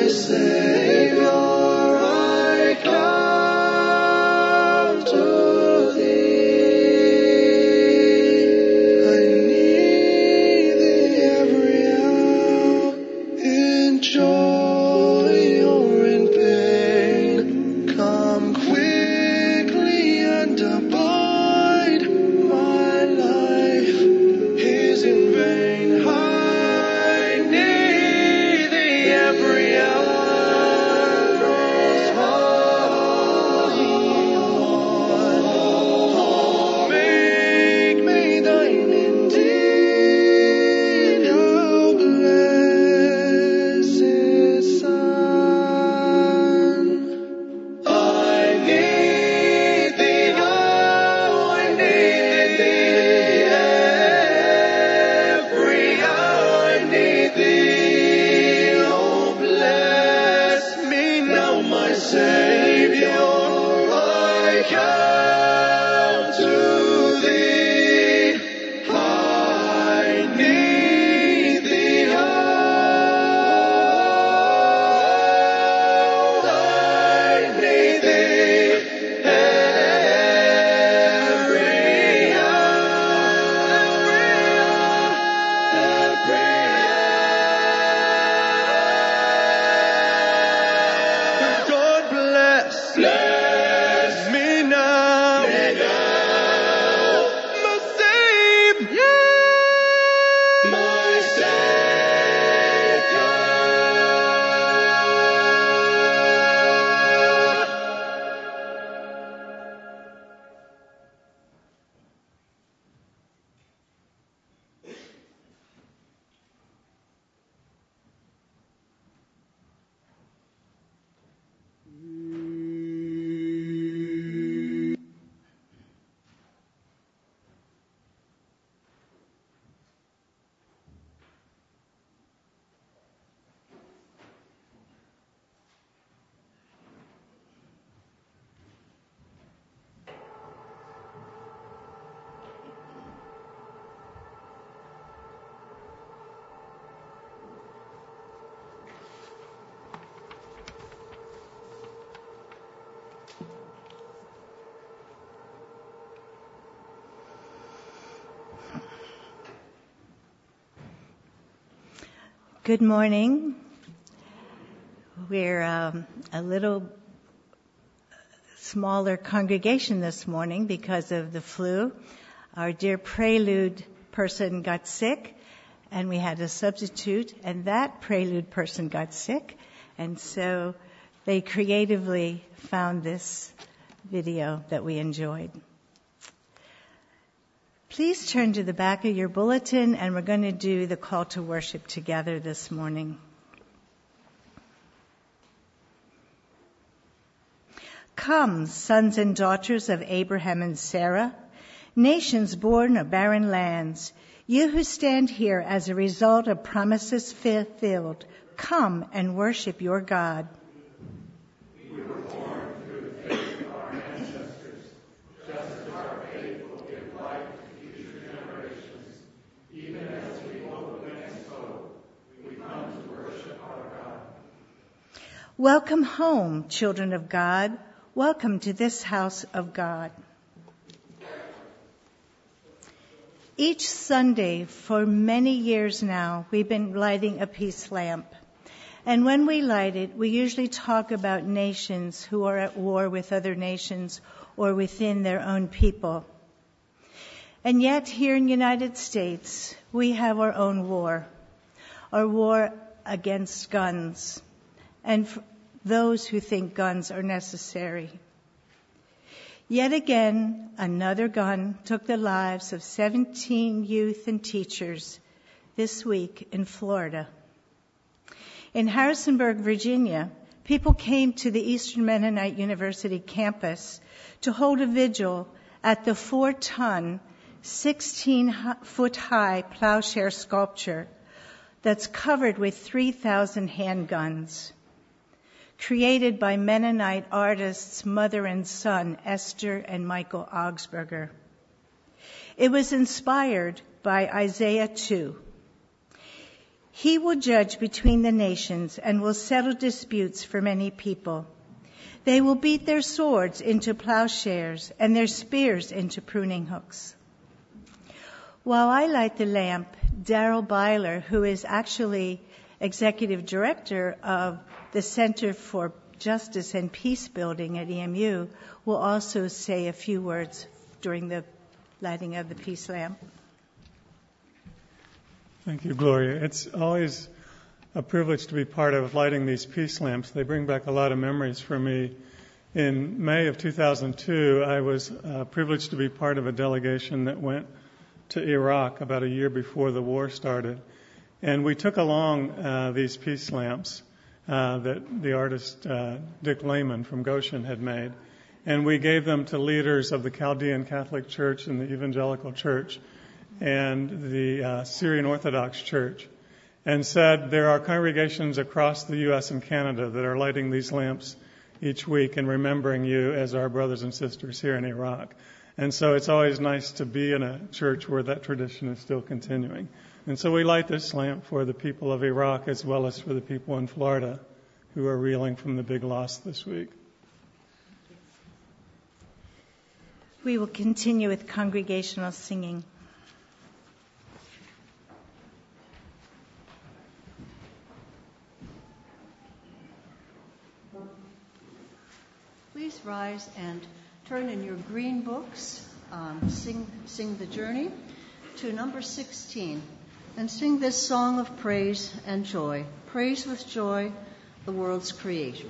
Good morning. We're a little smaller congregation this morning because of the flu. Our dear Prelude person got sick, and we had a substitute, and that Prelude person got sick, and so they creatively found this video that we enjoyed. Please turn to the back of your bulletin, and we're going to do the call to worship together this morning. Come, sons and daughters of Abraham and Sarah, nations born of barren lands, you who stand here as a result of promises fulfilled, come and worship your God. We were born through the faith of our ancestors, just as our faith will give life to future generations. Even as we hope and hope, we come to worship our God. Welcome home, children of God. Welcome to this house of God. Each Sunday for many years now, we've been lighting a peace lamp. And when we light it, we usually talk about nations who are at war with other nations or within their own people. And yet here in the United States, we have our own war, our war against guns, and those who think guns are necessary. Yet again, another gun took the lives of 17 youth and teachers this week in Florida. In Harrisonburg, Virginia, people came to the Eastern Mennonite University campus to hold a vigil at the 4-ton, 16-foot-high plowshare sculpture that's covered with 3,000 handguns, created by Mennonite artists mother and son, Esther and Michael Augsburger. It was inspired by Isaiah 2. He will judge between the nations and will settle disputes for many people. They will beat their swords into plowshares and their spears into pruning hooks. While I light the lamp, Daryl Byler, who is actually executive director of the Center for Justice and Peace Building at EMU, will also say a few words during the lighting of the peace lamp. Thank you, Gloria. It's always a privilege to be part of lighting these peace lamps. They bring back a lot of memories for me. In May of 2002, I was privileged to be part of a delegation that went to Iraq about a year before the war started. And we took along these peace lamps that the artist Dick Lehman from Goshen had made. And we gave them to leaders of the Chaldean Catholic Church and the Evangelical Church and the Syrian Orthodox Church, and said there are congregations across the U.S. and Canada that are lighting these lamps each week and remembering you as our brothers and sisters here in Iraq. And so it's always nice to be in a church where that tradition is still continuing. And so we light this lamp for the people of Iraq as well as for the people in Florida who are reeling from the big loss this week. We will continue with congregational singing. Please rise and turn in your green books, Sing the Journey, to number 16, and sing this song of praise and joy. Praise with joy, the world's creator.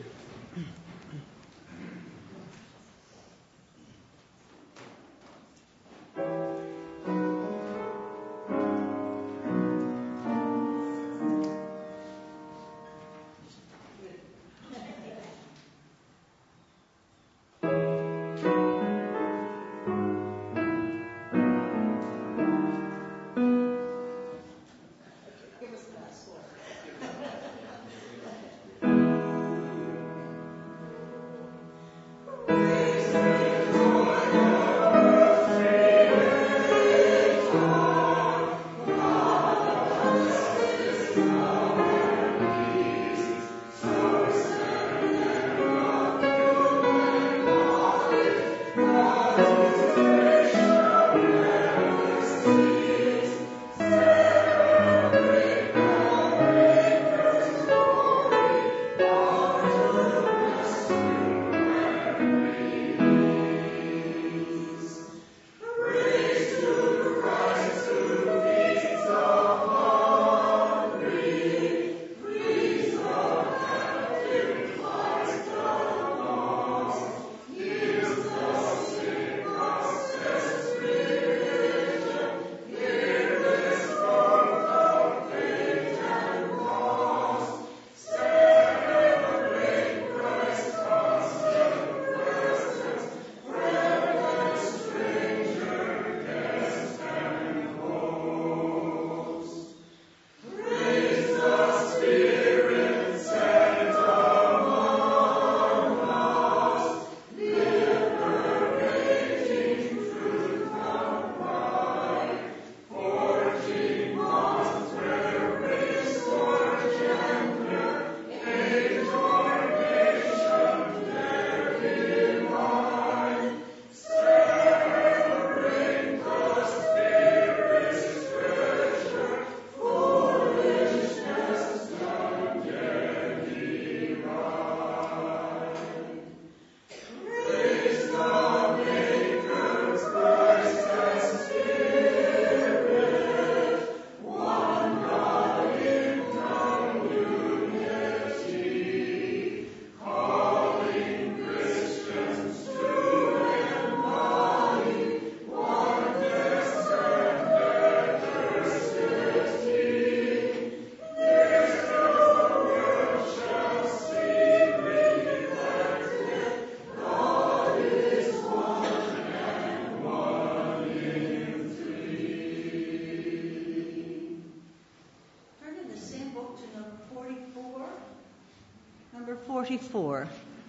Number 44,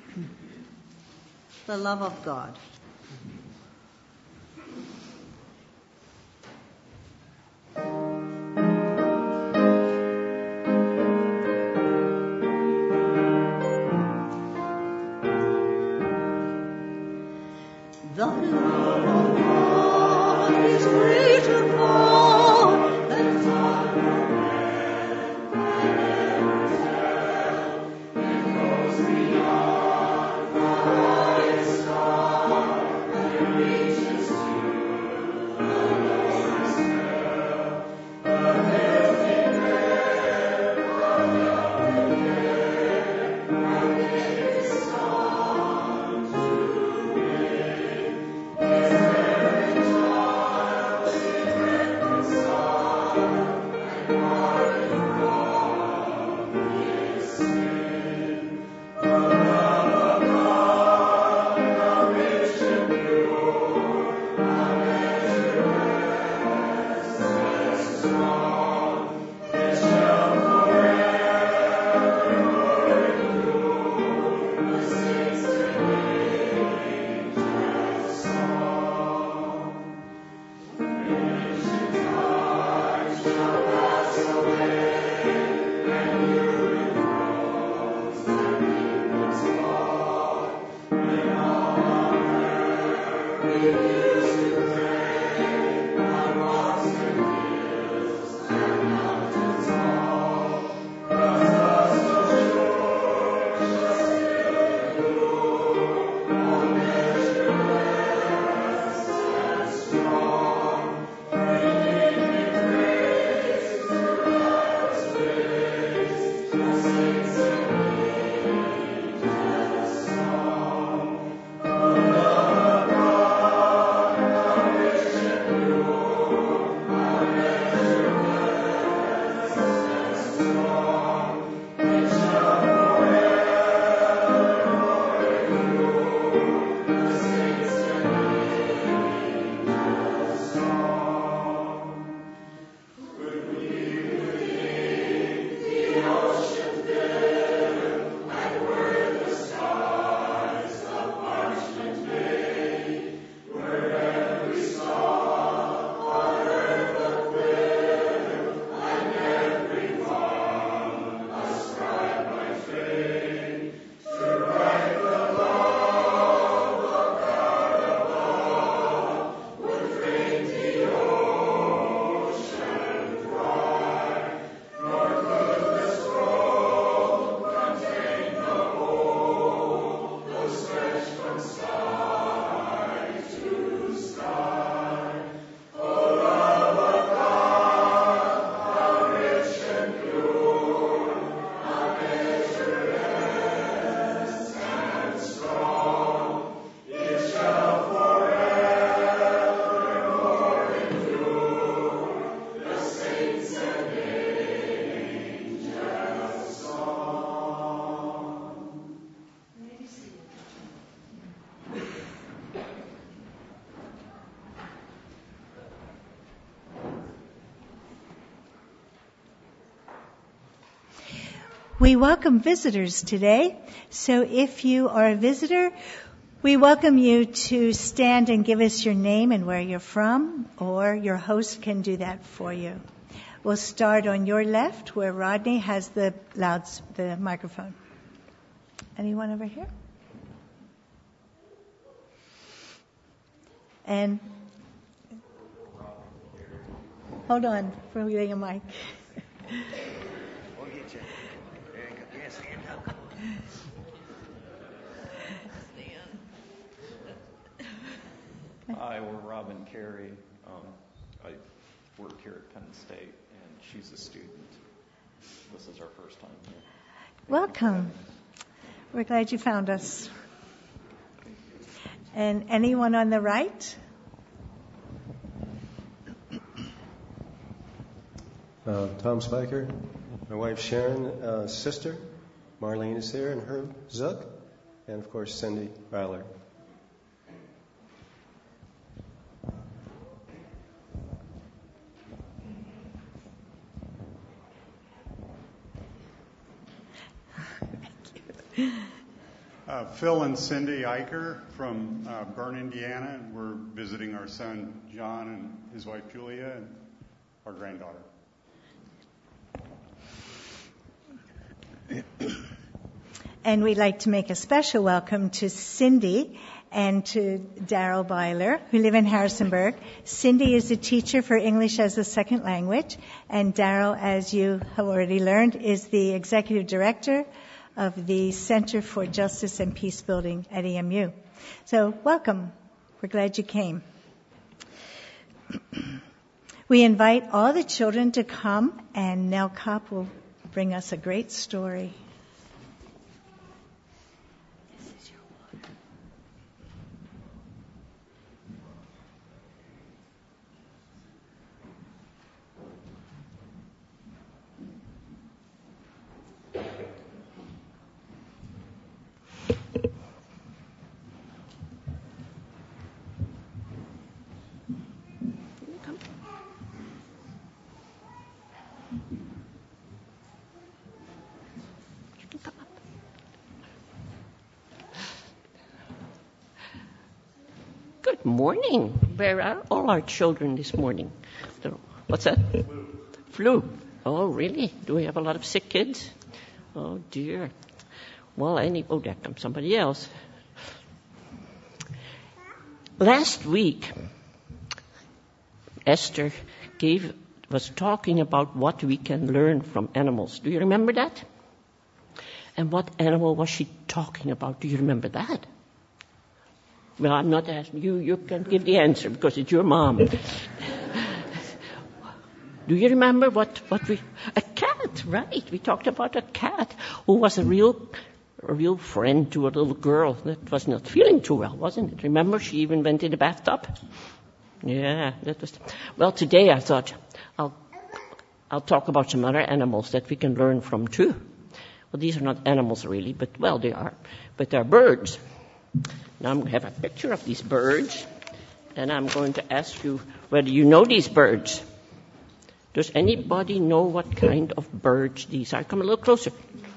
the love of God. The love of God is greater far than time or man can ever tell. It goes beyond the highest star and reaches to the lowest hell. The living dead are young again, and His song to me. His every child is reconciled and pardoned from his sin. The love of God, how rich and pure, how measureless and strong, it shall forever endure, the saints and angels' song. Ancient times shall pass away, and human thrones and kingdoms fall, when all on earth refuse to pray on rocks and hills and mountains all. The dust of shore shall still endure, all measureless and strong, bringing me praise to God's face, the saints and angels' song. The love of God, how rich and pure, how measureless and strong, it shall forevermore endure, the saints and angels' song. Could we within the ocean fill, and were the skies of parchment made, were every song on earth a quill, and every tongue a scribe by trade, to write the love of God above, would drain the ocean dry, nor could the scroll contain the whole, though stretched from sky to sky. O love of God, how rich and pure, how measureless and strong, it shall forevermore endure, the saints and angels' song. We welcome visitors today. So if you are a visitor, we welcome you to stand and give us your name and where you're from, or your host can do that for you. We'll start on your left where Rodney has the microphone. Anyone over here? And hold on for getting a mic. We'll get you. There you go. Yeah, stand up. Hi, we're Robin Carey. I work here at Penn State, and she's a student. This is our first time here. Welcome. We're glad you found us. And anyone on the right? Tom Spiker, my wife Sharon, sister. Marlene is here, and Herb Zook, and of course Cindy Fowler. Phil and Cindy Eicher from Bern, Indiana, and we're visiting our son John and his wife Julia and our granddaughter. And we'd like to make a special welcome to Cindy and to Daryl Byler, who live in Harrisonburg. Cindy is a teacher for English as a second language, and Daryl, as you have already learned, is the executive director of the Center for Justice and Peace Building at EMU. So welcome. We're glad you came. We invite all the children to come, and Nell Kopp will bring us a great story. Good morning. Where are all our children this morning? What's that? Flu. Oh, really? Do we have a lot of sick kids? Oh, dear. Well, there comes somebody else. Last week, Esther was talking about what we can learn from animals. Do you remember that? And what animal was she talking about? Do you remember that? Well, I'm not asking you. You can give the answer because it's your mom. Do you remember a cat, right? We talked about a cat who was a real friend to a little girl that was not feeling too well, wasn't it? Remember, she even went in the bathtub? Yeah, that was. Well, today I thought I'll talk about some other animals that we can learn from too. Well, these are not animals really, but they are. But they're birds. Now I'm going to have a picture of these birds, and I'm going to ask you whether you know these birds. Does anybody know what kind of birds these are? Come a little closer.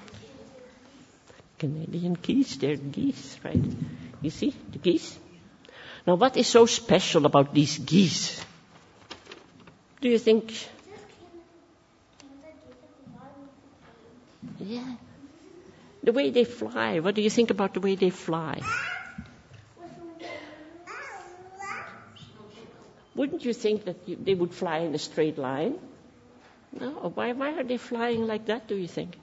Canadian geese, they're geese, right? You see the geese? Now what is so special about these geese? Do you think? Yeah. The way they fly. What do you think about the way they fly? Wouldn't you think that they would fly in a straight line? No. Why are they flying like that, do you think?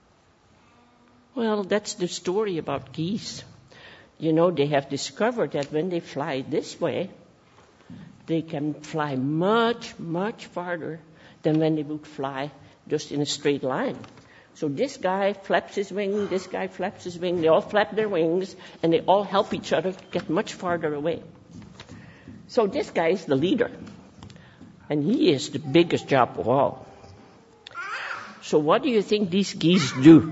Well, that's the story about geese. You know, they have discovered that when they fly this way, they can fly much, much farther than when they would fly just in a straight line. So this guy flaps his wing, this guy flaps his wing, they all flap their wings, and they all help each other get much farther away. So this guy is the leader, and he is the biggest job of all. So what do you think these geese do?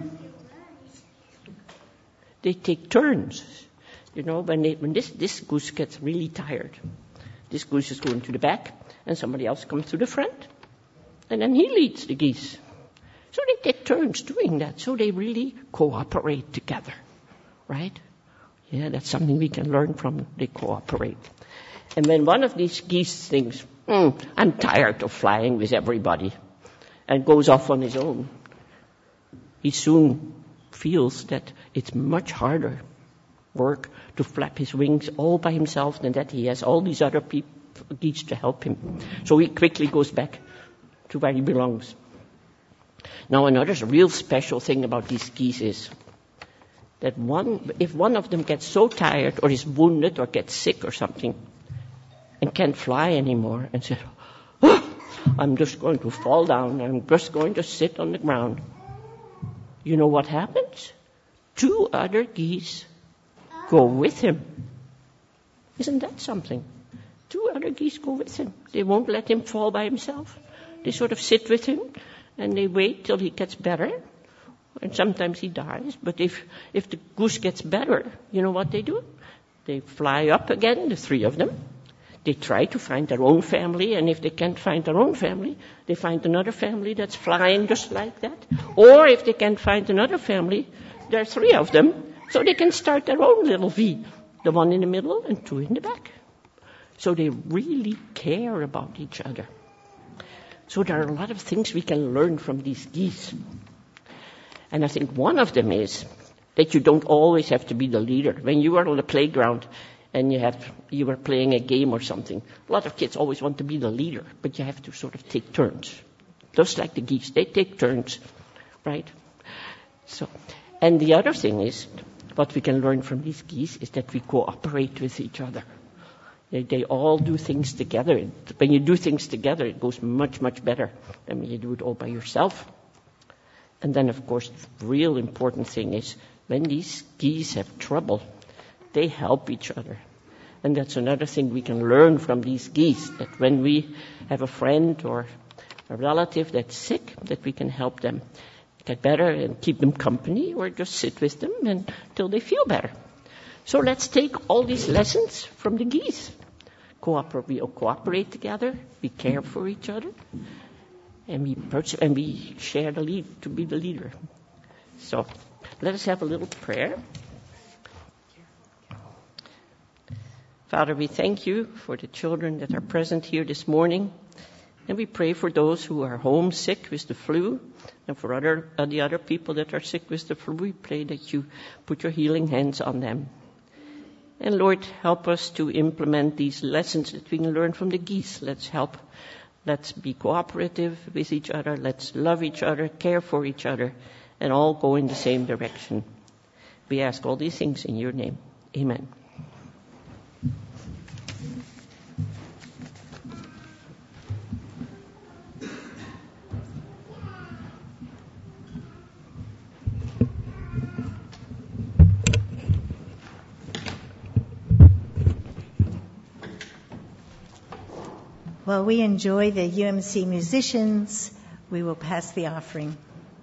They take turns. You know, when this goose gets really tired, this goose is going to the back, and somebody else comes to the front, and then he leads the geese. So they take turns doing that, so they really cooperate together, right? Yeah, that's something we can learn from. They cooperate. And when one of these geese thinks, I'm tired of flying with everybody, and goes off on his own, he soon feels that it's much harder work to flap his wings all by himself than that he has all these other geese to help him. So he quickly goes back to where he belongs. Now another real special thing about these geese is that if one of them gets so tired or is wounded or gets sick or something and can't fly anymore and says, I'm just going to fall down, I'm just going to sit on the ground. You know what happens? 2 other geese go with him. Isn't that something? 2 other geese go with him. They won't let him fall by himself. They sort of sit with him and they wait till he gets better. And sometimes he dies. But if the goose gets better, you know what they do? They fly up again, the 3 of them. They try to find their own family, and if they can't find their own family, they find another family that's flying just like that. Or if they can't find another family, there are 3 of them, so they can start their own little V, the one in the middle and 2 in the back. So they really care about each other. So there are a lot of things we can learn from these geese. And I think one of them is that you don't always have to be the leader. When you are on the playground and you were playing a game or something, a lot of kids always want to be the leader, but you have to sort of take turns. Just like the geese, they take turns, right? So, and the other thing is, what we can learn from these geese is that we cooperate with each other. They all do things together. When you do things together, it goes much, much better than when you do it all by yourself. And then, of course, the real important thing is when these geese have trouble, they help each other. And that's another thing we can learn from these geese, that when we have a friend or a relative that's sick, that we can help them get better and keep them company, or just sit with them until they feel better. So let's take all these lessons from the geese. We cooperate together, we care for each other, and we share the lead to be the leader. So let us have a little prayer. Father, we thank you for the children that are present here this morning. And we pray for those who are homesick with the flu, and for the other people that are sick with the flu. We pray that you put your healing hands on them. And Lord, help us to implement these lessons that we can learn from the geese. Let's be cooperative with each other. Let's love each other, care for each other, and all go in the same direction. We ask all these things in your name. Amen. While we enjoy the UMC musicians, we will pass the offering.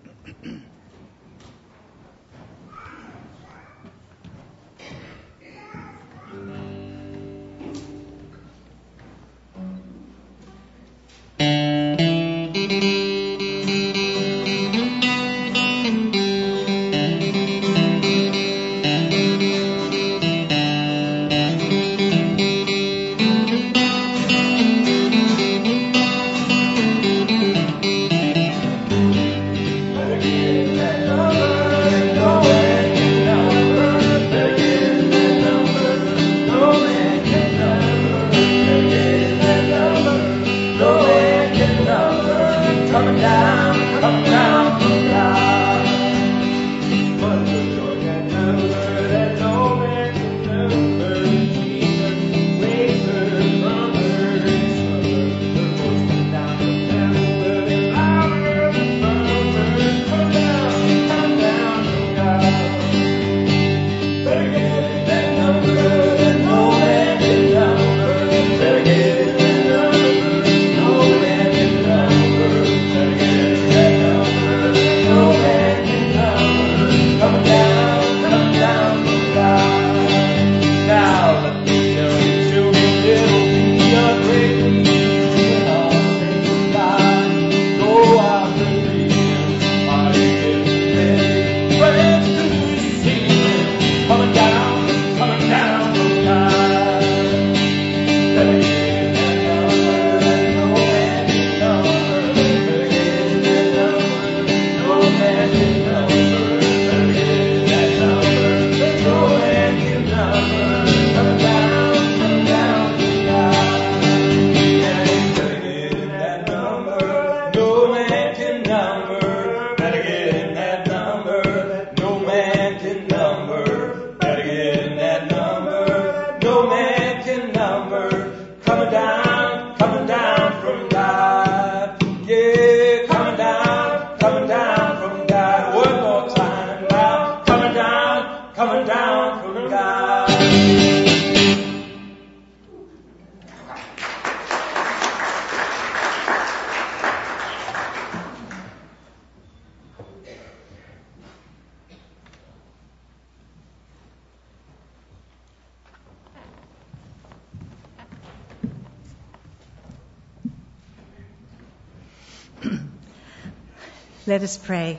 Let us pray.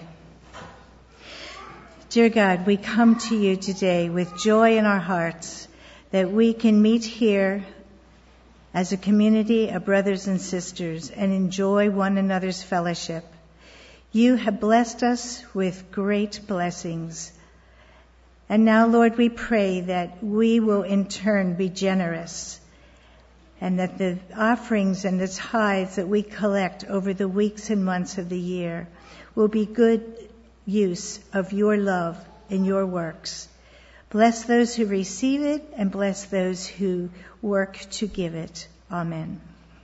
Dear God, we come to you today with joy in our hearts that we can meet here as a community of brothers and sisters and enjoy one another's fellowship. You have blessed us with great blessings, And now, Lord, we pray that we will in turn be generous, and that the offerings and the tithes that we collect over the weeks and months of the year will be good use of your love and your works. Bless those who receive it, and bless those who work to give it. Amen.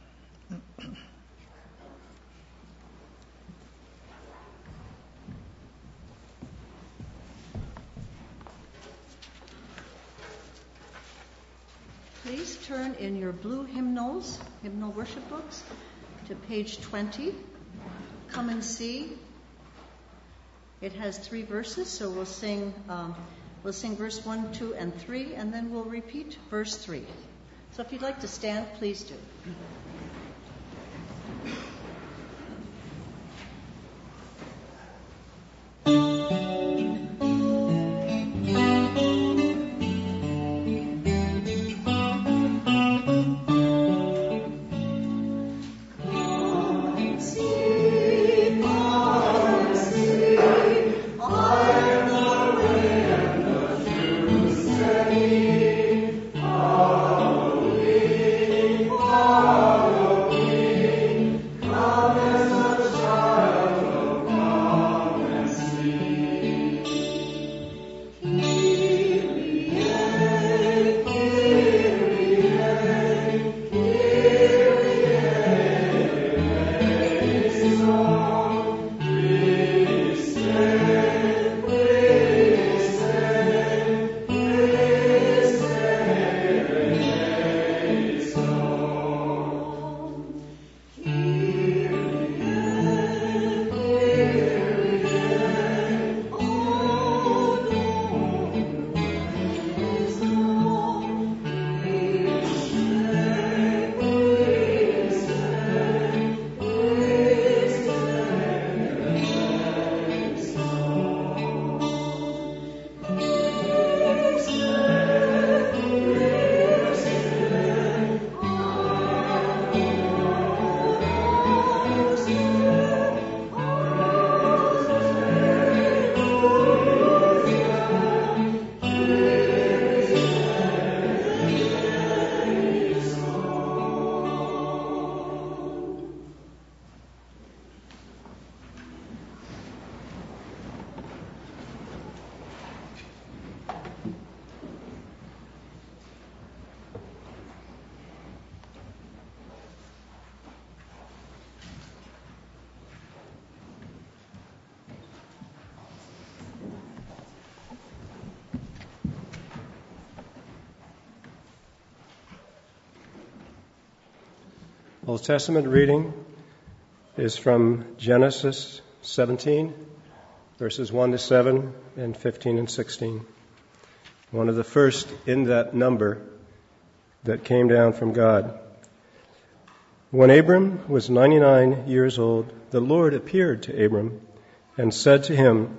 Please turn in your blue hymnal worship books, to page 20. Come and See. It has 3 verses, so we'll sing verse 1, 2, and 3, and then we'll repeat verse 3. So if you'd like to stand, please do. Old Testament reading is from Genesis 17, verses 1 to 7 and 15 and 16. One of the first in that number that came down from God. When Abram was 99 years old, the Lord appeared to Abram and said to him,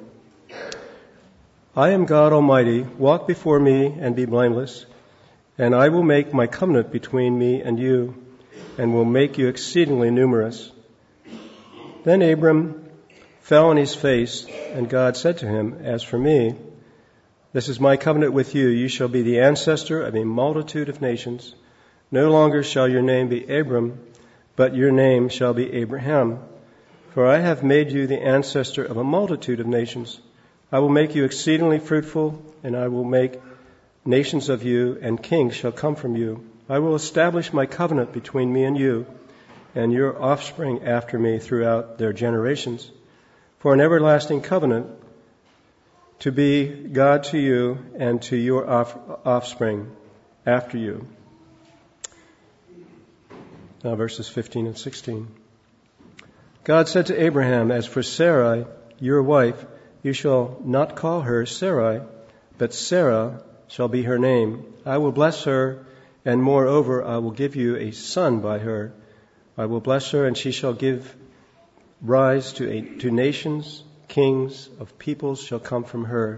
I am God Almighty, walk before me and be blameless, and I will make my covenant between me and you, and will make you exceedingly numerous. Then Abram fell on his face, and God said to him, As for me, this is my covenant with you. You shall be the ancestor of a multitude of nations. No longer shall your name be Abram, but your name shall be Abraham. For I have made you the ancestor of a multitude of nations. I will make you exceedingly fruitful, and I will make nations of you, and kings shall come from you. I will establish my covenant between me and you, and your offspring after me throughout their generations, for an everlasting covenant, to be God to you and to your offspring after you. Now verses 15 and 16. God said to Abraham, As for Sarai, your wife, you shall not call her Sarai, but Sarah shall be her name. I will bless her, and moreover, I will give you a son by her. I will bless her, and she shall give rise to nations. Kings of peoples shall come from her.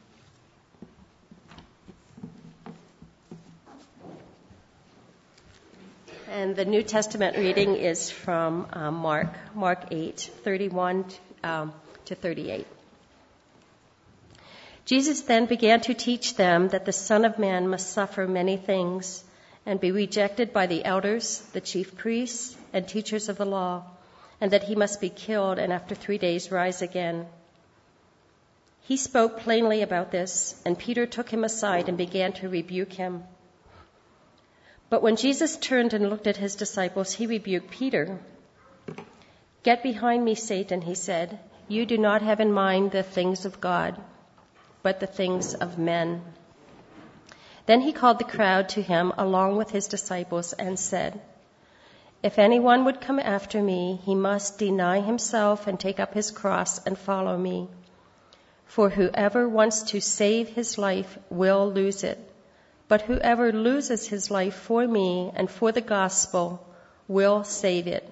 And the New Testament reading is from Mark 8, 31 to 38. Jesus then began to teach them that the Son of Man must suffer many things and be rejected by the elders, the chief priests, and teachers of the law, and that he must be killed and after 3 days rise again. He spoke plainly about this, and Peter took him aside and began to rebuke him. But when Jesus turned and looked at his disciples, he rebuked Peter. "Get behind me, Satan," he said. "You do not have in mind the things of God, but the things of men." Then he called the crowd to him along with his disciples and said, "If anyone would come after me, he must deny himself and take up his cross and follow me. For whoever wants to save his life will lose it, but whoever loses his life for me and for the gospel will save it.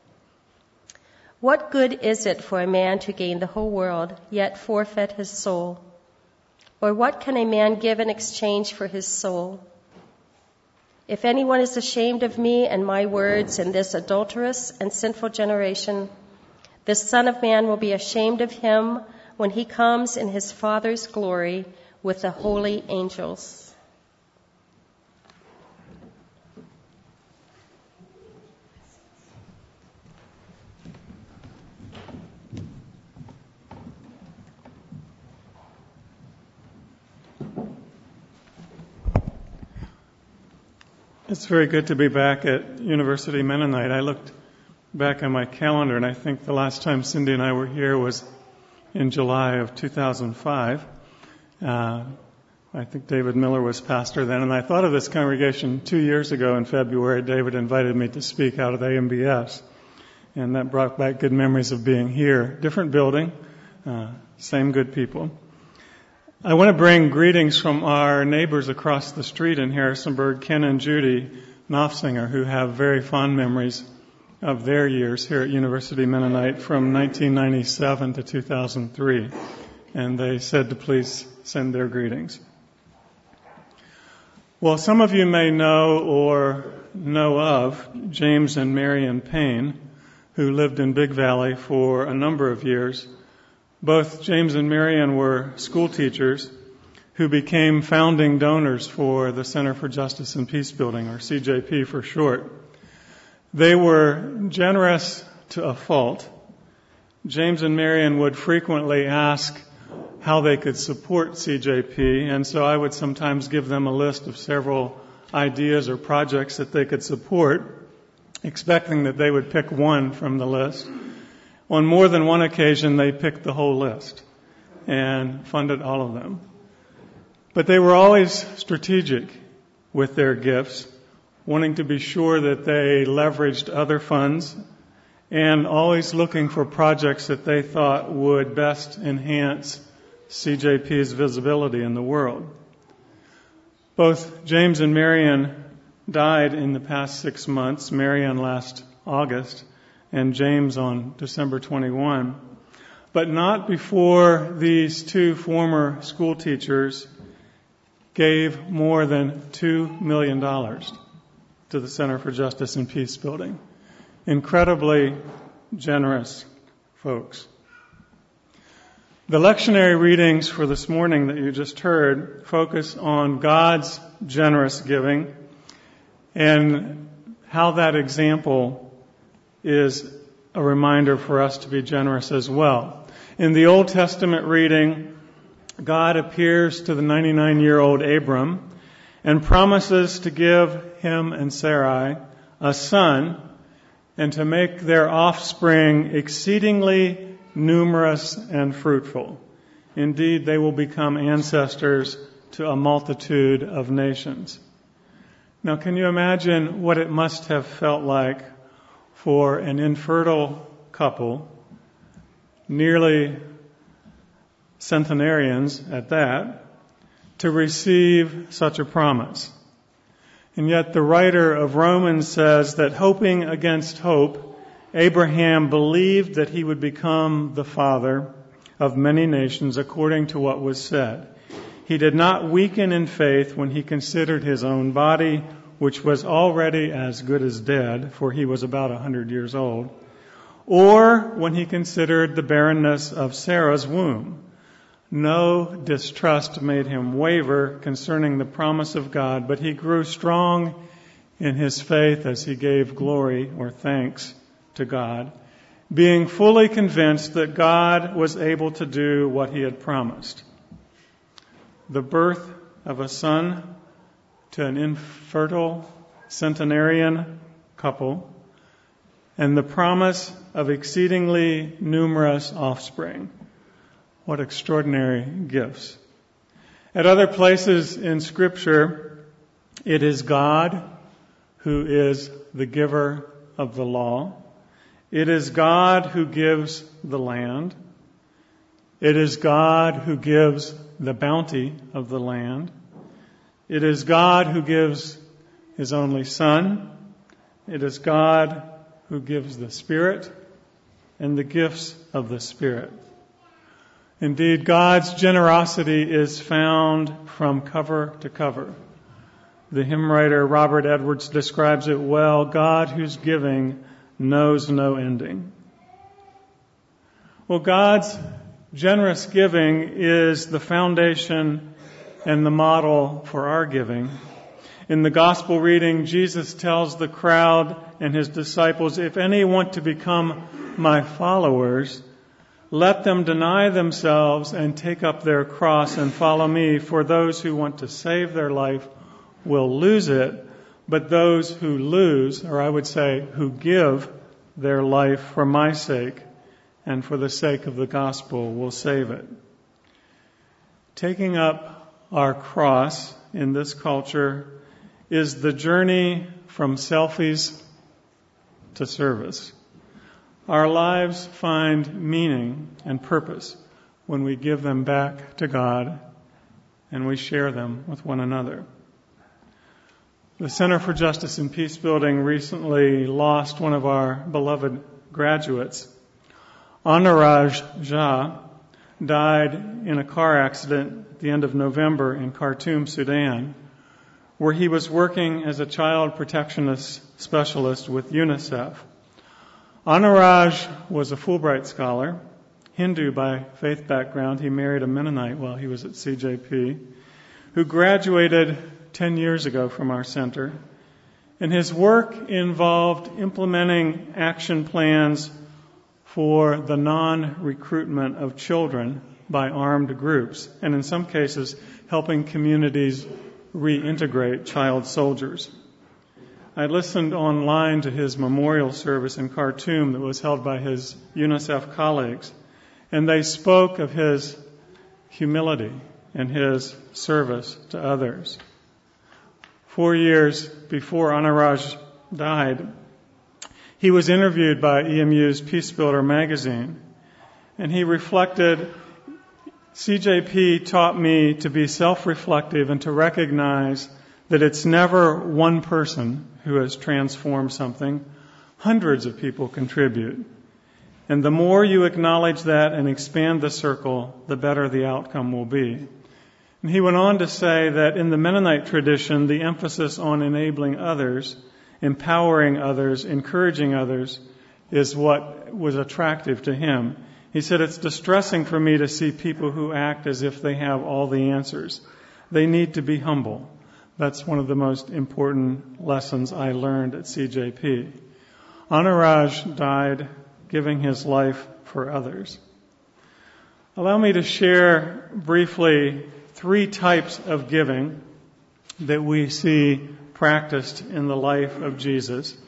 What good is it for a man to gain the whole world, yet forfeit his soul? Or what can a man give in exchange for his soul? If anyone is ashamed of me and my words in this adulterous and sinful generation, the Son of Man will be ashamed of him when he comes in his Father's glory with the holy angels." It's very good to be back at University Mennonite. I looked back on my calendar, and I think the last time Cindy and I were here was in July of 2005. I think David Miller was pastor then, and I thought of this congregation 2 years ago in February. David invited me to speak out at AMBS, and that brought back good memories of being here. Different building, same good people. I want to bring greetings from our neighbors across the street in Harrisonburg, Ken and Judy Knopfsinger, who have very fond memories of their years here at University Mennonite from 1997 to 2003. And they said to please send their greetings. Well, some of you may know or know of James and Marian Payne, who lived in Big Valley for a number of years. Both James and Marian were school teachers who became founding donors for the Center for Justice and Peace Building, or CJP for short. They were generous to a fault. James and Marian would frequently ask how they could support CJP, and so I would sometimes give them a list of several ideas or projects that they could support, expecting that they would pick one from the list. On more than one occasion, they picked the whole list and funded all of them. But they were always strategic with their gifts, wanting to be sure that they leveraged other funds and always looking for projects that they thought would best enhance CJP's visibility in the world. Both James and Marian died in the past 6 months, Marian last August, and James on December 21, but not before these two former school teachers gave more than $2 million to the Center for Justice and Peace Building. Incredibly generous folks. The lectionary readings for this morning that you just heard focus on God's generous giving and how that example is a reminder for us to be generous as well. In the Old Testament reading, God appears to the 99-year-old Abram and promises to give him and Sarai a son and to make their offspring exceedingly numerous and fruitful. Indeed, they will become ancestors to a multitude of nations. Now, can you imagine what it must have felt like for an infertile couple, nearly centenarians at that, to receive such a promise? And yet the writer of Romans says that hoping against hope, Abraham believed that he would become the father of many nations according to what was said. He did not weaken in faith when he considered his own body, which was already as good as dead, for he was about 100 years old, or when he considered the barrenness of Sarah's womb. No distrust made him waver concerning the promise of God, but he grew strong in his faith as he gave glory or thanks to God, being fully convinced that God was able to do what he had promised. The birth of a son to an infertile centenarian couple, and the promise of exceedingly numerous offspring. What extraordinary gifts. At other places in Scripture, it is God who is the giver of the law. It is God who gives the land. It is God who gives the bounty of the land. It is God who gives his only Son. It is God who gives the Spirit and the gifts of the Spirit. Indeed, God's generosity is found from cover to cover. The hymn writer Robert Edwards describes it well: God whose giving knows no ending. Well, God's generous giving is the foundation and the model for our giving. In the gospel reading, Jesus tells the crowd and his disciples, if any want to become my followers, let them deny themselves and take up their cross and follow me. For those who want to save their life will lose it, but those who lose, or I would say who give their life for my sake and for the sake of the gospel, will save it. Taking up our cross in this culture is the journey from selfies to service. Our lives find meaning and purpose when we give them back to God and we share them with one another. The Center for Justice and Peace Building recently lost one of our beloved graduates. Anuraj Jha died in a car accident at the end of November in Khartoum, Sudan, where he was working as a child protectionist specialist with UNICEF. Anuraj was a Fulbright scholar, Hindu by faith background. He married a Mennonite while he was at CJP, who graduated 10 years ago from our center. And his work involved implementing action plans for the non-recruitment of children by armed groups, and in some cases helping communities reintegrate child soldiers. I listened online to his memorial service in Khartoum that was held by his UNICEF colleagues, and they spoke of his humility and his service to others. 4 years before Anuraj died, he was interviewed by EMU's Peace Builder magazine, and he reflected, CJP taught me to be self-reflective and to recognize that it's never one person who has transformed something. Hundreds of people contribute. And the more you acknowledge that and expand the circle, the better the outcome will be. And he went on to say that in the Mennonite tradition, the emphasis on enabling others, empowering others, encouraging others is what was attractive to him. He said, it's distressing for me to see people who act as if they have all the answers. They need to be humble. That's one of the most important lessons I learned at CJP. Anuraj died giving his life for others. Allow me to share briefly 3 types of giving that we see practiced in the life of Jesus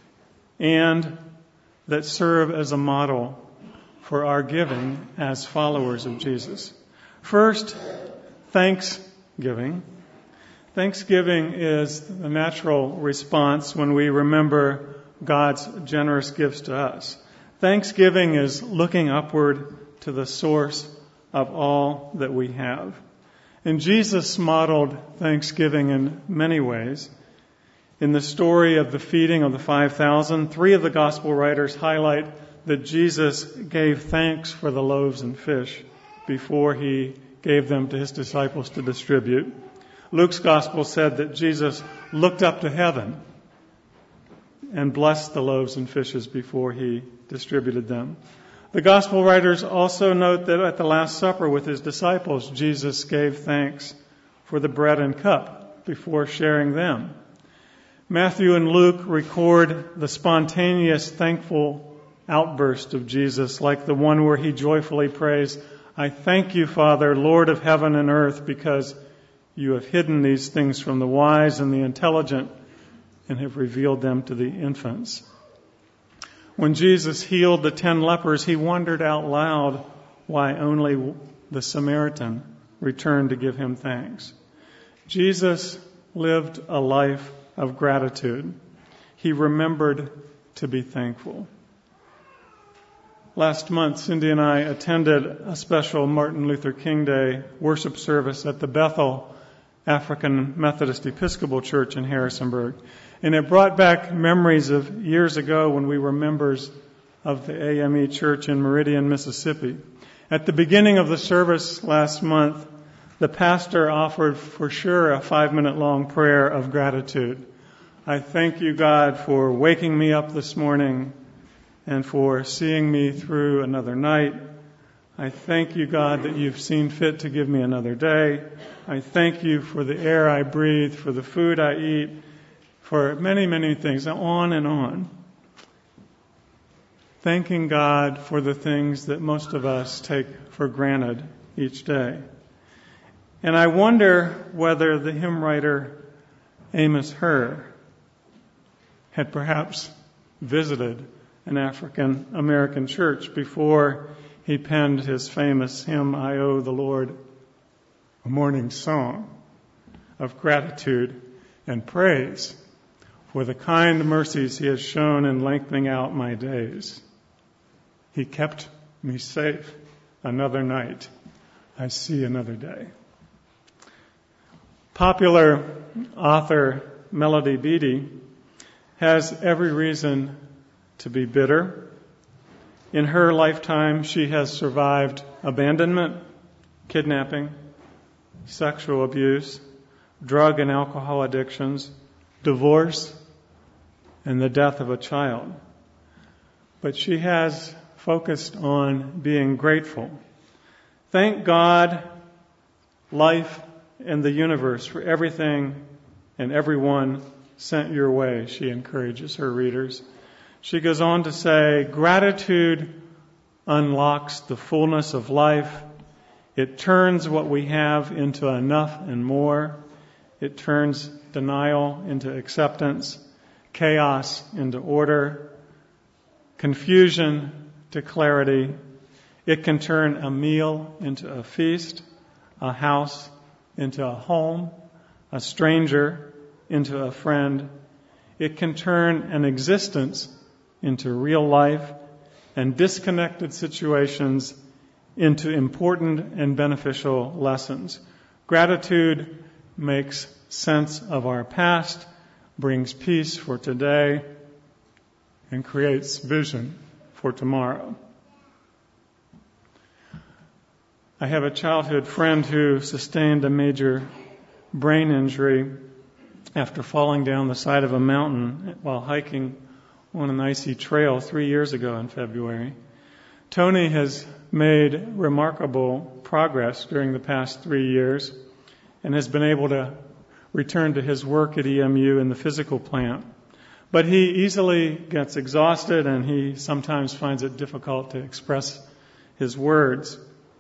and that serve as a model for our giving as followers of Jesus. First, thanksgiving. Thanksgiving is the natural response when we remember God's generous gifts to us. Thanksgiving is looking upward to the source of all that we have. And Jesus modeled thanksgiving in many ways. In the story of the feeding of the 5,000, 3 of the gospel writers highlight that Jesus gave thanks for the loaves and fish before he gave them to his disciples to distribute. Luke's gospel said that Jesus looked up to heaven and blessed the loaves and fishes before he distributed them. The gospel writers also note that at the Last Supper with his disciples, Jesus gave thanks for the bread and cup before sharing them. Matthew and Luke record the spontaneous, thankful outburst of Jesus, like the one where he joyfully prays, "I thank you, Father, Lord of heaven and earth, because you have hidden these things from the wise and the intelligent and have revealed them to the infants." When Jesus healed the 10 lepers, he wondered out loud why only the Samaritan returned to give him thanks. Jesus lived a life of gratitude. He remembered to be thankful. Last month, Cindy and I attended a special Martin Luther King Day worship service at the Bethel African Methodist Episcopal Church in Harrisonburg. And it brought back memories of years ago when we were members of the AME Church in Meridian, Mississippi. At the beginning of the service last month, the pastor offered for sure a 5-minute long prayer of gratitude. I thank you, God, for waking me up this morning and for seeing me through another night. I thank you, God, that you've seen fit to give me another day. I thank you for the air I breathe, for the food I eat, for many, many things, on and on. Thanking God for the things that most of us take for granted each day. And I wonder whether the hymn writer Amos Herr had perhaps visited an African American church before he penned his famous hymn, "I Owe the Lord a Morning Song," of gratitude and praise for the kind mercies he has shown in lengthening out my days. He kept me safe another night. I see another day. Popular author Melody Beattie has every reason to be bitter. In her lifetime, she has survived abandonment, kidnapping, sexual abuse, drug and alcohol addictions, divorce, and the death of a child. But she has focused on being grateful. Thank God, life, and the universe for everything and everyone sent your way, she encourages her readers. She goes on to say, gratitude unlocks the fullness of life. It turns what we have into enough and more. It turns denial into acceptance, chaos into order, confusion to clarity. It can turn a meal into a feast, a house into a home, a stranger into a friend. It can turn an existence into real life and disconnected situations into important and beneficial lessons. Gratitude makes sense of our past, brings peace for today, and creates vision for tomorrow. I have a childhood friend who sustained a major brain injury after falling down the side of a mountain while hiking on an icy trail 3 years ago in February. Tony has made remarkable progress during the past 3 years and has been able to return to his work at EMU in the physical plant. But he easily gets exhausted and he sometimes finds it difficult to express his words.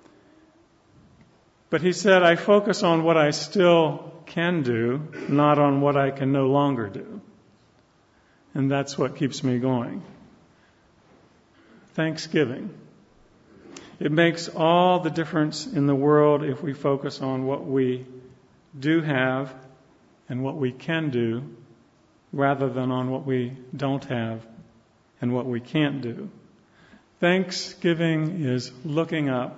But he said, I focus on what I still can do, not on what I can no longer do. And that's what keeps me going. Thanksgiving. It makes all the difference in the world if we focus on what we do have and what we can do, rather than on what we don't have and what we can't do. Thanksgiving is looking up.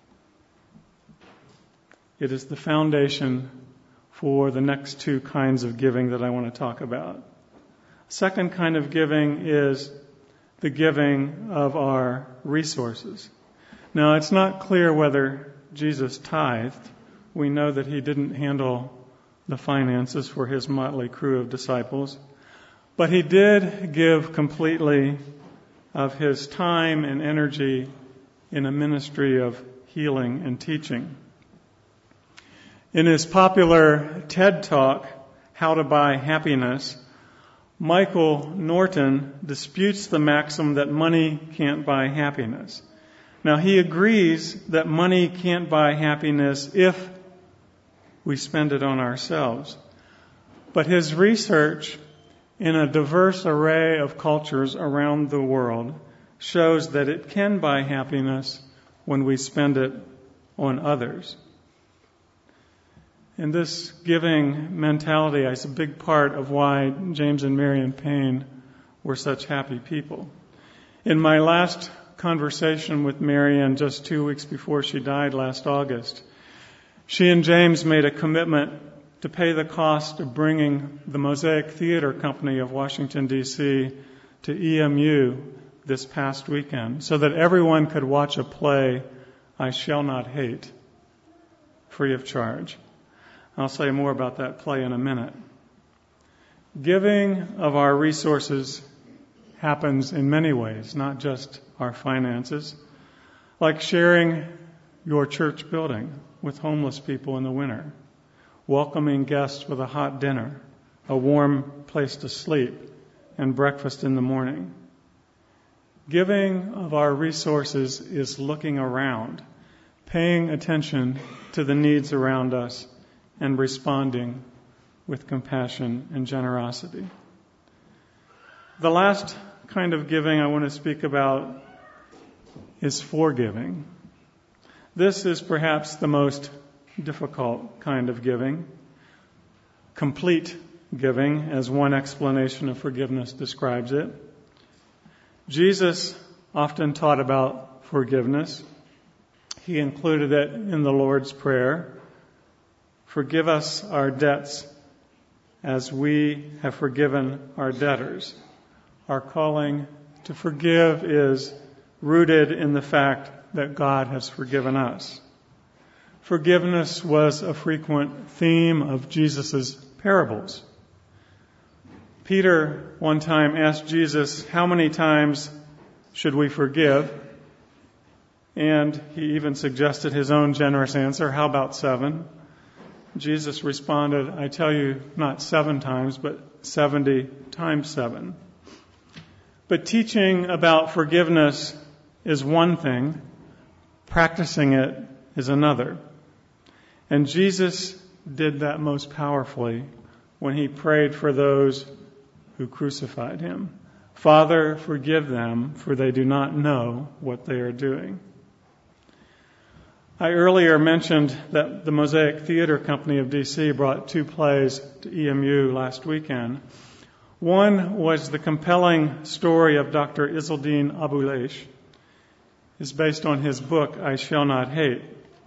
It is the foundation for the next two kinds of giving that I want to talk about. Second kind of giving is the giving of our resources. Now, it's not clear whether Jesus tithed. We know that he didn't handle the finances for his motley crew of disciples. But he did give completely of his time and energy in a ministry of healing and teaching. In his popular TED Talk, How to Buy Happiness, Michael Norton disputes the maxim that money can't buy happiness. Now, he agrees that money can't buy happiness if we spend it on ourselves. But his research in a diverse array of cultures around the world shows that it can buy happiness when we spend it on others. And this giving mentality is a big part of why James and Marion Payne were such happy people. In my last conversation with Marion just 2 weeks before she died last August, she and James made a commitment to pay the cost of bringing the Mosaic Theater Company of Washington, D.C. to EMU this past weekend so that everyone could watch a play, I Shall Not Hate, free of charge. I'll say more about that play in a minute. Giving of our resources happens in many ways, not just our finances, like sharing your church building with homeless people in the winter, welcoming guests with a hot dinner, a warm place to sleep, and breakfast in the morning. Giving of our resources is looking around, paying attention to the needs around us, and responding with compassion and generosity. The last kind of giving I want to speak about is forgiving. This is perhaps the most difficult kind of giving. Complete giving, as one explanation of forgiveness describes it. Jesus often taught about forgiveness. He included it in the Lord's Prayer. Forgive us our debts as we have forgiven our debtors. Our calling to forgive is rooted in the fact that God has forgiven us. Forgiveness was a frequent theme of Jesus' parables. Peter one time asked Jesus, how many times should we forgive? And he even suggested his own generous answer, how about 7? Jesus responded, I tell you, not 7 times, but 70 times 7. But teaching about forgiveness is one thing, practicing it is another. And Jesus did that most powerfully when he prayed for those who crucified him. Father, forgive them, for they do not know what they are doing. I earlier mentioned that the Mosaic Theater Company of D.C. brought 2 plays to EMU last weekend. One was the compelling story of Dr. Izzeldin Abuelaish. It's based on his book, I Shall Not Hate.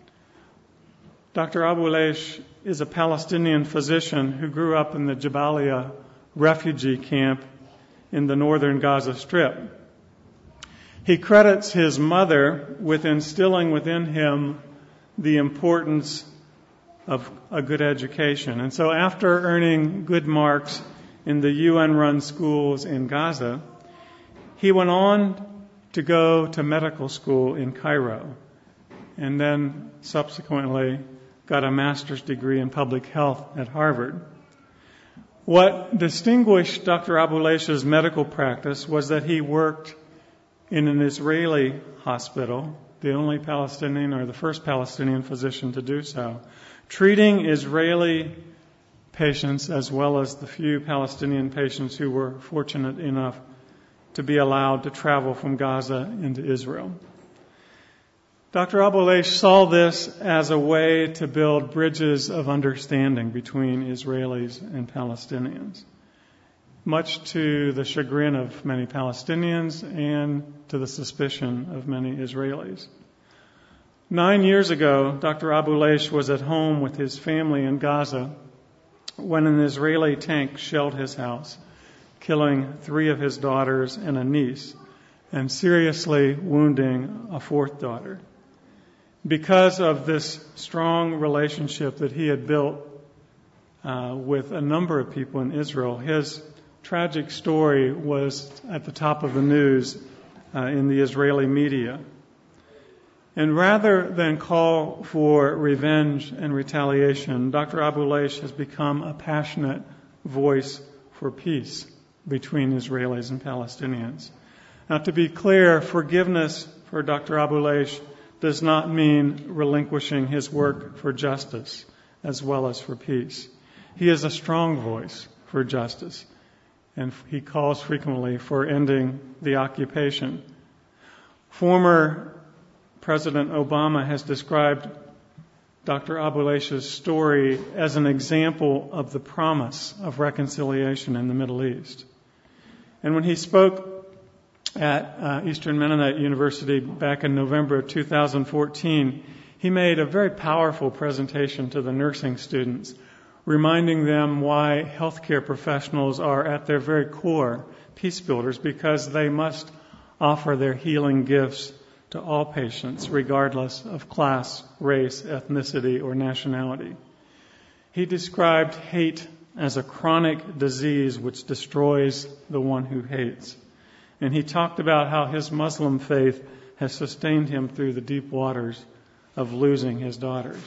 Dr. Abuelaish is a Palestinian physician who grew up in the Jabalia refugee camp in the northern Gaza Strip. He credits his mother with instilling within him the importance of a good education. And so after earning good marks in the UN-run schools in Gaza, he went on to go to medical school in Cairo and then subsequently got a master's degree in public health at Harvard. What distinguished Dr. Abuelaish's medical practice was that he worked in an Israeli hospital, the only Palestinian or the first Palestinian physician to do so, treating Israeli patients as well as the few Palestinian patients who were fortunate enough to be allowed to travel from Gaza into Israel. Dr. Abuelaish saw this as a way to build bridges of understanding between Israelis and Palestinians, much to the chagrin of many Palestinians and to the suspicion of many Israelis. 9 years ago, Dr. Abuelaish was at home with his family in Gaza when an Israeli tank shelled his house, killing 3 of his daughters and a niece, and seriously wounding a 4th daughter. Because of this strong relationship that he had built with a number of people in Israel, his tragic story was at the top of the news in the Israeli media. And rather than call for revenge and retaliation, Dr. Abuelaish has become a passionate voice for peace between Israelis and Palestinians. Now, to be clear, forgiveness for Dr. Abuelaish does not mean relinquishing his work for justice as well as for peace. He is a strong voice for justice, and he calls frequently for ending the occupation. Former President Obama has described Dr. Abuelaish's story as an example of the promise of reconciliation in the Middle East. And when he spoke at Eastern Mennonite University back in November of 2014, he made a very powerful presentation to the nursing students, reminding them why healthcare professionals are at their very core peace builders, because they must offer their healing gifts to all patients, regardless of class, race, ethnicity, or nationality. He described hate as a chronic disease which destroys the one who hates. And he talked about how his Muslim faith has sustained him through the deep waters of losing his daughters.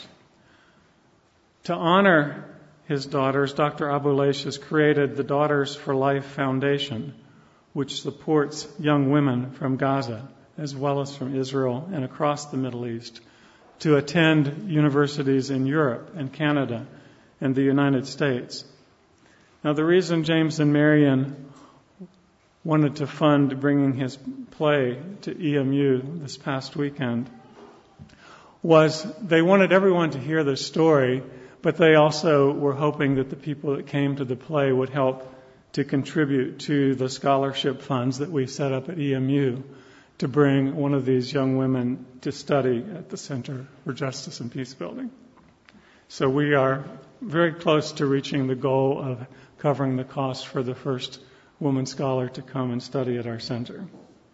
To honor his daughters, Dr. Abuelaish has created the Daughters for Life Foundation, which supports young women from Gaza, as well as from Israel and across the Middle East, to attend universities in Europe and Canada and the United States. Now, the reason James and Marion wanted to fund bringing his play to EMU this past weekend was they wanted everyone to hear the story, but they also were hoping that the people that came to the play would help to contribute to the scholarship funds that we set up at EMU to bring one of these young women to study at the Center for Justice and Peace Building. So we are very close to reaching the goal of covering the cost for the first woman scholar to come and study at our center.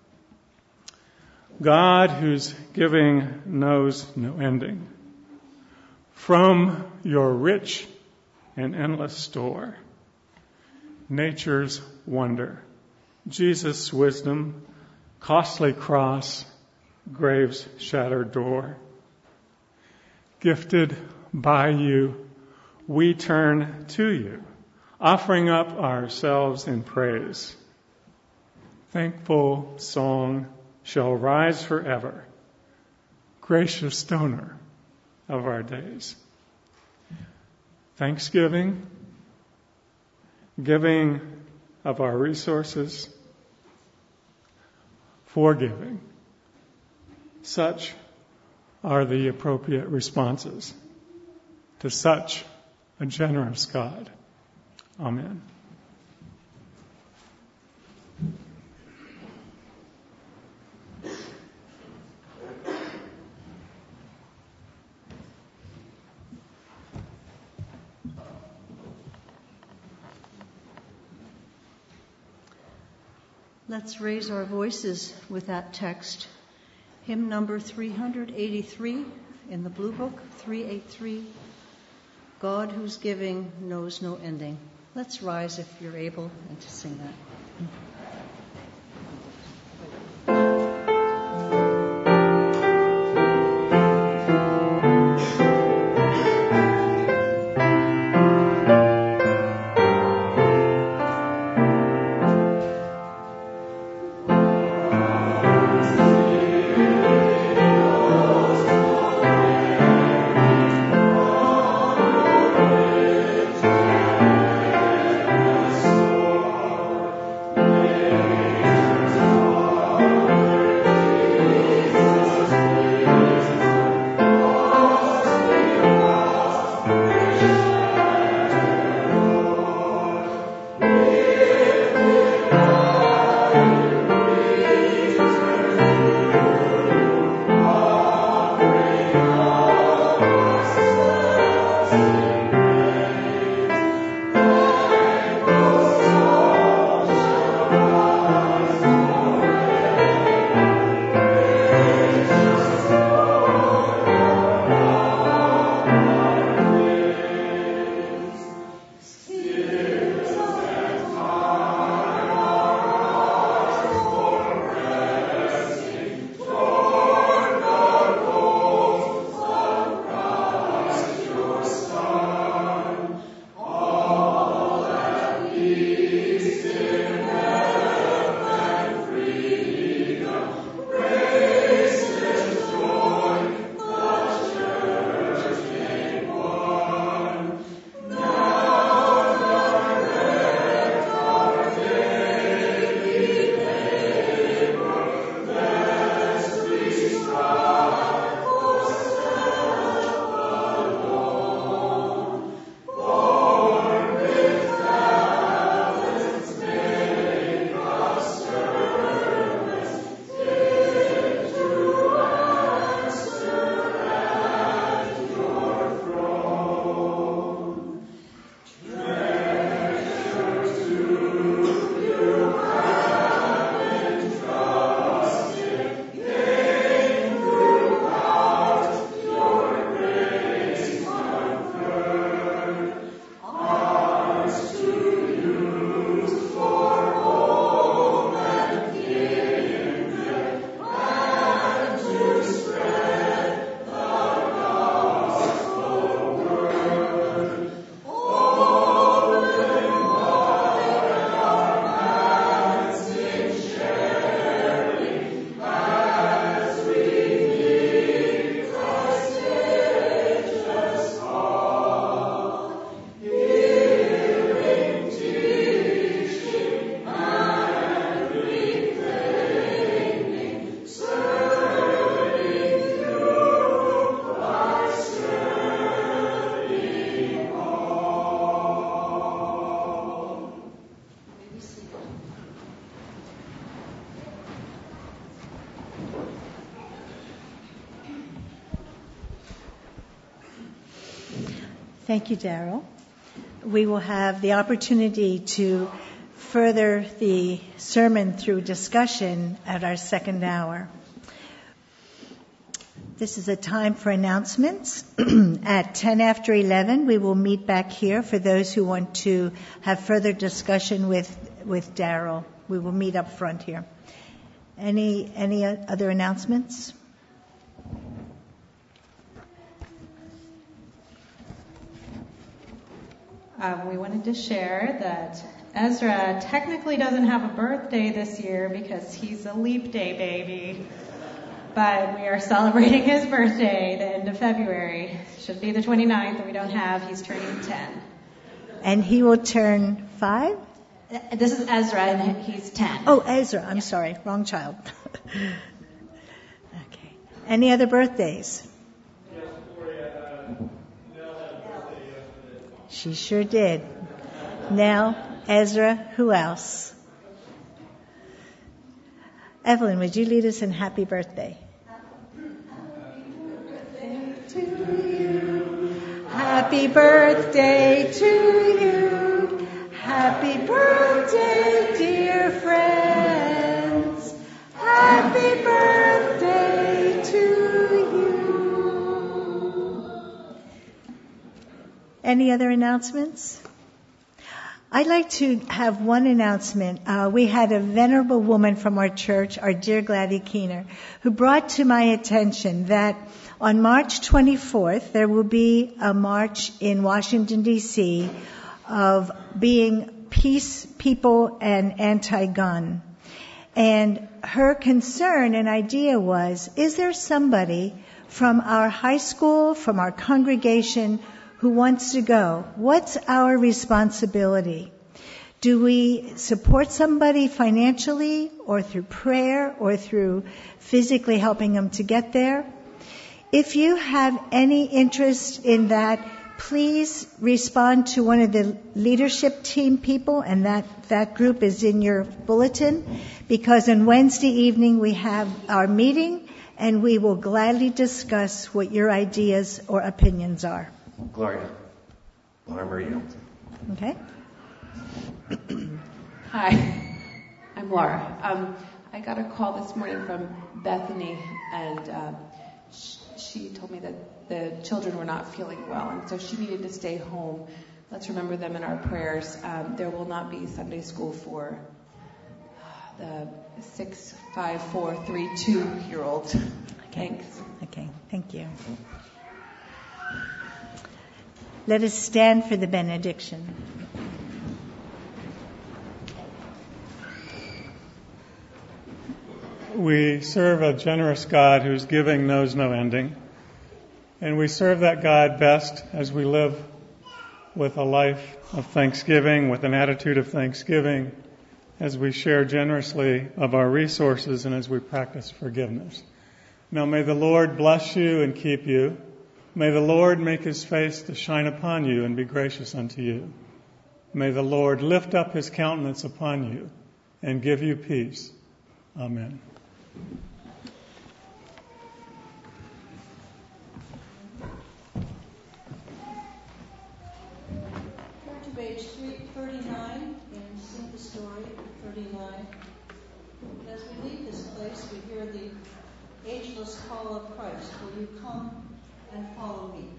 God, whose giving knows no ending, from your rich and endless store, nature's wonder, Jesus' wisdom, costly cross, grave's shattered door. Gifted by you, we turn to you, offering up ourselves in praise. Thankful song shall rise forever, gracious donor of our days. Thanksgiving, giving of our resources, forgiving. Such are the appropriate responses to such a generous God. Amen. Let's raise our voices with that text. Hymn number 383 in the Blue Book, 383. God whose giving knows no ending. Let's rise if you're able and to sing that. Thank you, Daryl. We will have the opportunity to further the sermon through discussion at our second hour. This is a time for announcements. At 10 after 11, we will meet back here for those who want to have further discussion with Daryl. We will meet up front here. Any other announcements? We wanted to share that Ezra technically doesn't have a birthday this year because he's a leap day baby. But we are celebrating his birthday the end of February. Should be the 29th, but we don't have. He's turning 10. And he will turn 5? This is Ezra, and he's 10. Oh, Ezra. I'm sorry. Wrong child. Okay. Any other birthdays? Yes, Gloria. Nell had a birthday yesterday. She sure did. Nell, Ezra, who else? Evelyn, would you lead us in happy birthday? Happy birthday to you. Happy birthday, dear friends. Happy birthday to you. Any other announcements? I'd like to have one announcement. We had a venerable woman from our church, our dear Gladys Keener, who brought to my attention that on March 24th, there will be a march in Washington, D.C. of being peace people and anti-gun. And her concern and idea was, is there somebody from our high school, from our congregation, who wants to go? What's our responsibility? Do we support somebody financially or through prayer or through physically helping them to get there? If you have any interest in that, please respond to one of the leadership team people, and that group is in your bulletin, because on Wednesday evening we have our meeting and we will gladly discuss what your ideas or opinions are. Gloria. Laura Marie. Okay? Hi, I'm Laura. I got a call this morning from Bethany, and she told me that the children were not feeling well, and so she needed to stay home. Let's remember them in our prayers. There will not be Sunday school for the 6, 5, 4, 3, 2-year-olds. Thanks. Okay, thank you. Let us stand for the benediction. We serve a generous God whose giving knows no ending. And we serve that God best as we live with a life of thanksgiving, with an attitude of thanksgiving, as we share generously of our resources and as we practice forgiveness. Now may the Lord bless you and keep you. May the Lord make his face to shine upon you and be gracious unto you. May the Lord lift up his countenance upon you and give you peace. Amen. Turn to page 39 and sing the story 39. As we leave this place, we hear the ageless call of Christ. Will you come and follow me?